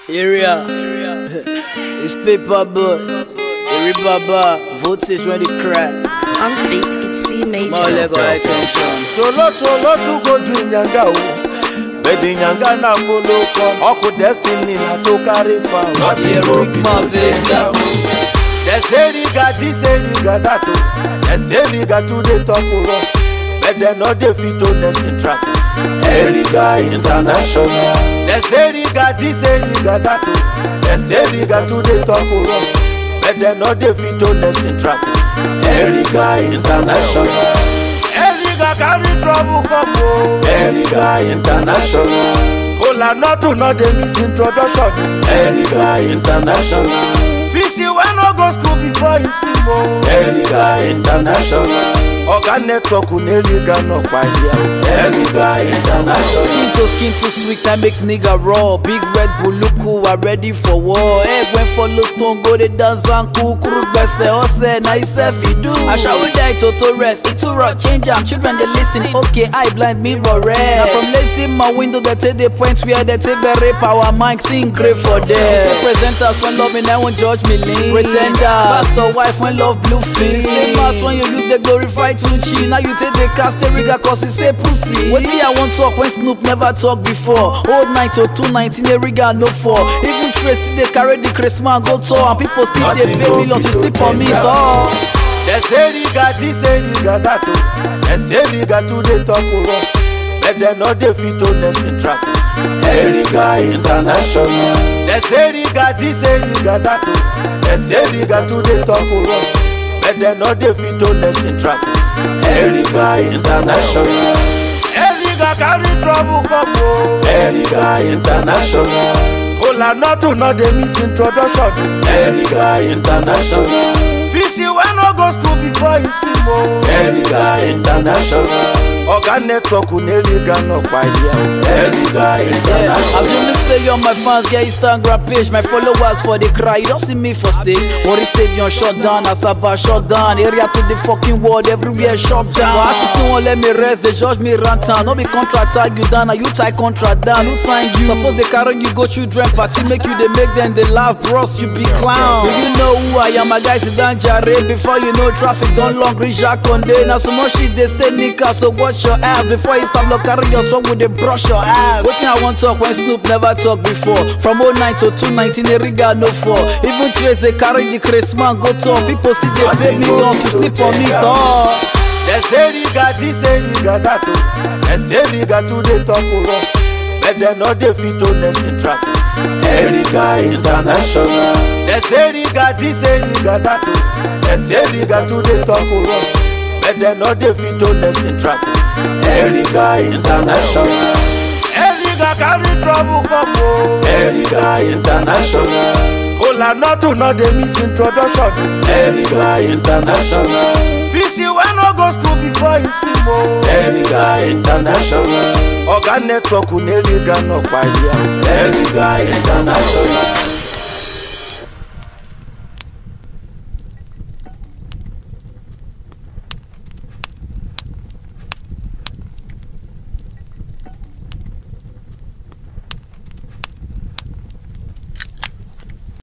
Area. It's paper boy. Every baba. Voltage when they crack. On the beat, it's C major. More Lego attention. Tolo to go do nyanga o. Bedi nyanga na follow come. Oku destiny na to carry far. Not here, Rick, my baby. They say liga this, say liga that. They say liga today talk around. But they know they fit on the track. Liga international. They say liga this, say liga that. They say liga today talk around. But they know they fit on the track. Liga international. Liga carry trouble come o. Liga international. Kola not to know the misintroduction. Liga international. Fishy when no go school before you swim o. Liga international. Organ network Liga no quite here. Liga international. Skin to sweet, I make nigga raw. Big Red Bull, look who are ready for war. Egg when follow stone, go they dance and cool. Kuruk bese, ose, na isef do. I shall die to rest. It's too raw, change am. Children they listen, okay, I blind me but rest. Now from lazy my window, they take the points where they take berry power mic, sing great for them. Say presenters when love me, now won't judge me lean. Pretenders, pastor wife when love blue fin. Same mouth when you use the glorify Tunchi. Now you take the cast the rigger cause it say pussy. What I want talk when Snoop never talk before. Old 90219 the rigger no fall. Even Trace still they carry the Christmas go tour. And people still they pay millions to sleep on me dog. They say liga this, say liga that. They say liga today talk around. But they know they fit on the track. Liga international. They say liga this, say liga that. They say liga today talk around. But they know they fit on the track. Liga international. Liga carry trouble come o. Liga international. Kola not to know the misintroduction. Liga international. Fishy when no go school before you swim o. Liga international. Organ network Liga no quite here. Liga international. As you say you're my fans, get Instagram page. My followers for the cry. You don't see me for stage. Worry stadium shut down, Asaba shut down. Area to the fucking world, everywhere shut down. But artists don't want let me rest, they judge me rantan. No be contract tag you down, and you tie contract down. Who signed you? Suppose they carry you go children party, make you they make them they laugh, bros. You be clown. Do you know who I am? My guys sit down Jare. Before you know traffic don't long reach Jacques Conde. Now so much shit they stay nika, so watch your ass. Before you stop look carry your song with they brush your ass. What thing I want talk when Snoop never talk before. From 09 to 219 the rigger no fall. Even Trace they carry the Christmas go talk. People still they pay millions to sleep on me dog. They say liga this, say liga that. They say liga today talk around. But they know they fit on the track. Liga international. They say liga this, say liga that. They say liga today talk around. But they know they fit on the track. Liga international. Liga carry trouble come o. Liga international. Kola not to know the misintroduction. Liga international. Fishy when no go school before you swim o. Liga international. Organ network Liga no quite here. Liga international.